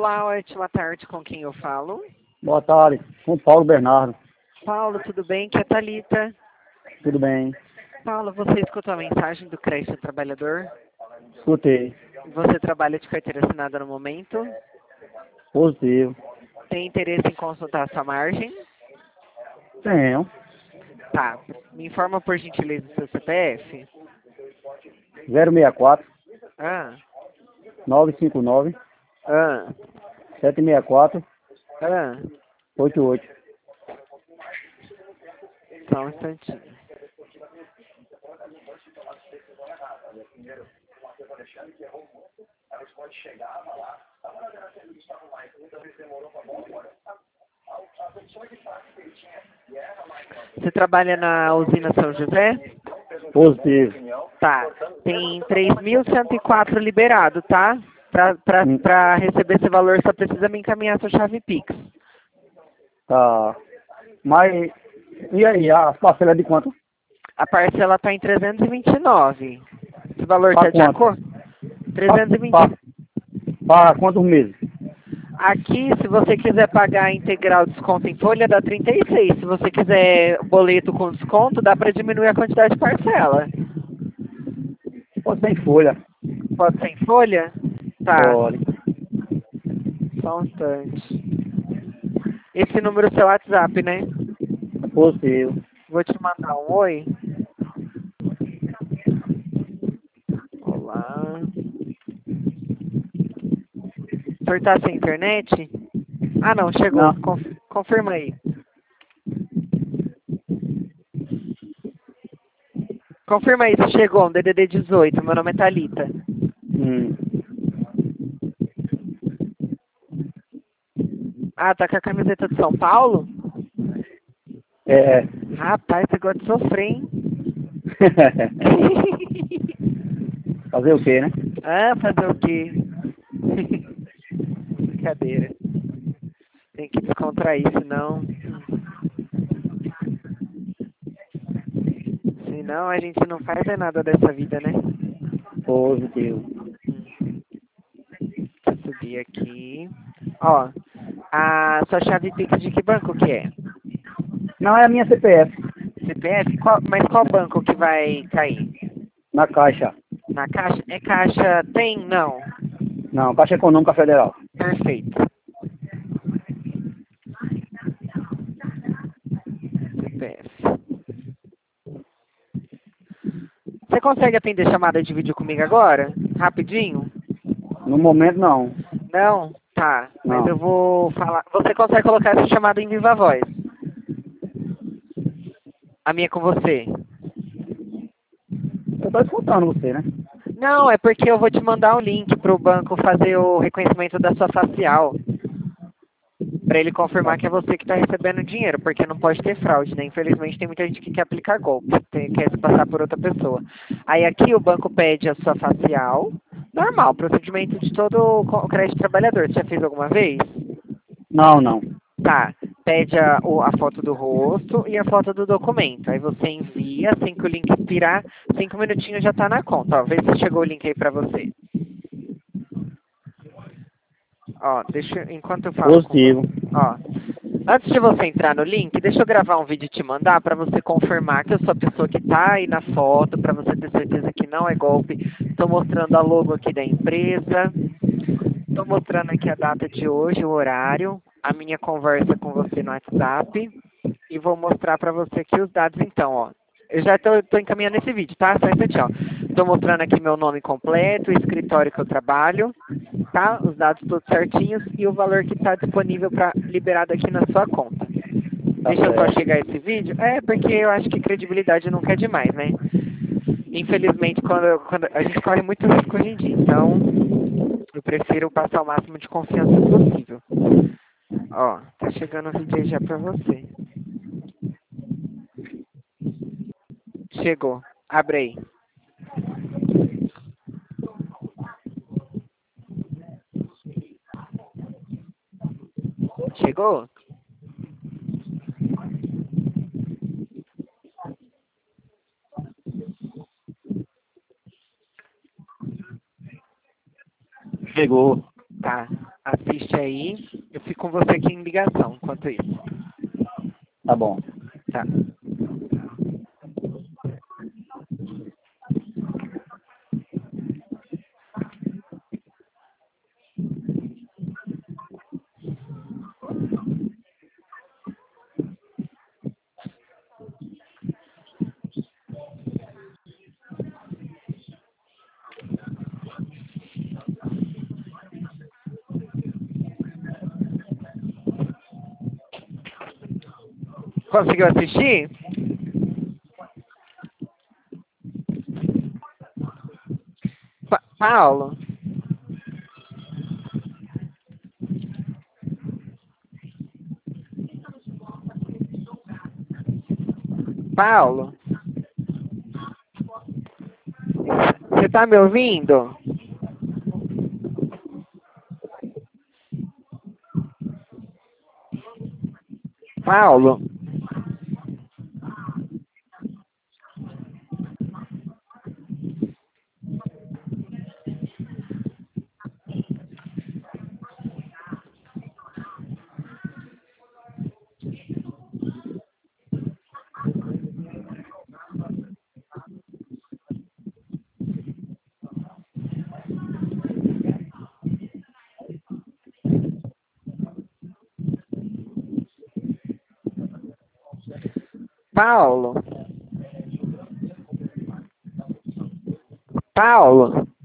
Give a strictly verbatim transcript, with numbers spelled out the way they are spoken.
Olá, ótima tarde, com quem eu falo? Boa tarde, com Paulo Bernardo. Paulo, tudo bem? Que é a Thalita. Tudo bem? Paulo, você escutou a mensagem do Crédito do Trabalhador? Escutei. Você trabalha de carteira assinada no momento? Positivo. Tem interesse em consultar a sua margem? Tenho. Tá. Me informa por gentileza o seu C P F. zero seis quatro, Ah, nove cinco nove, ah, sete seis quatro, ah. oito oito. Só um instantinho. Você trabalha na usina São José? Positivo. Tá. Tem três mil cento e quatro liberado, tá? Pra, pra, Hum. pra receber esse valor, só precisa me encaminhar sua chave Pix. Tá. Mas, e aí, as parcelas de quanto? A parcela tá em trezentos e vinte e nove. Esse valor Pra tá de quanto? acordo? trezentos e vinte. Para para quantos meses? Aqui, se você quiser pagar integral desconto em folha, dá trinta e seis. Se você quiser boleto com desconto, dá para diminuir a quantidade de parcela. Pode ser em folha. Pode ser em folha? Tá, Pode. só um instante. Esse número é o seu WhatsApp, né? Positivo. Vou te mandar um oi. Olá. O senhor tá sem internet? Ah, não, chegou. Não. Conf- confirma aí. Confirma aí se chegou, um D D D dezoito. Meu nome é Thalita. Hum. Ah, tá com a camiseta de São Paulo? É. Rapaz, você gosta de sofrer, hein? Fazer o quê, né? Ah, fazer o quê? Brincadeira. Tem que descontrair, senão... Senão a gente não faz é nada dessa vida, né? Positivo. Deixa eu subir aqui. Ó, a sua chave Pix de que banco que é? Não, é a minha C P F. C P F? Qual, mas qual banco que vai cair? Na Caixa. Na Caixa? É Caixa? Tem? Não. Não, Caixa Econômica Federal. Perfeito. C P F. Você consegue atender chamada de vídeo comigo agora? Rapidinho? No momento, não. Não? Tá. Mas Não. eu vou falar. Você consegue colocar essa chamada em viva voz? A minha é com você. Eu tô escutando você, né? Não, é porque eu vou te mandar um link pro banco fazer o reconhecimento da sua facial. Pra ele confirmar que é você que tá recebendo dinheiro, porque não pode ter fraude, né? Infelizmente tem muita gente que quer aplicar golpe, tem, quer se passar por outra pessoa. Aí aqui o banco pede a sua facial, normal, procedimento de todo o crédito trabalhador. Você já fez alguma vez? Não, não. Tá, pede a, o- a foto do rosto e a foto do documento. Aí você envia, assim que o link expirar, cinco minutinhos já tá na conta. Ó, vê se chegou o link aí pra você. Ó, deixa, enquanto eu falo com você, Positivo. ó, antes de você entrar no link, deixa eu gravar um vídeo e te mandar pra você confirmar que eu sou a pessoa que tá aí na foto, pra você ter certeza que não é golpe. Tô mostrando a logo aqui da empresa. Tô mostrando aqui a data de hoje, o horário, a minha conversa com você no WhatsApp e vou mostrar pra você aqui os dados então, ó. Eu já tô, tô encaminhando esse vídeo, tá? Só um instantinho, ó. Tô mostrando aqui meu nome completo, o escritório que eu trabalho, tá? Os dados todos certinhos e o valor que está disponível para liberado aqui na sua conta. Tá Deixa eu só certo. chegar esse vídeo. É, porque eu acho que credibilidade nunca é demais, né? Infelizmente, quando, quando a gente corre muito risco hoje em dia, então eu prefiro passar o máximo de confiança possível. Ó, tá chegando o vídeo aí já pra você. Chegou. Abre aí. Chegou? Chegou. Tá. Assiste aí. Eu fico com você aqui em ligação enquanto isso. Tá bom. Tá. Conseguiu assistir? Pa Paulo? Paulo? Você tá me ouvindo? Paulo? Paulo? Paulo?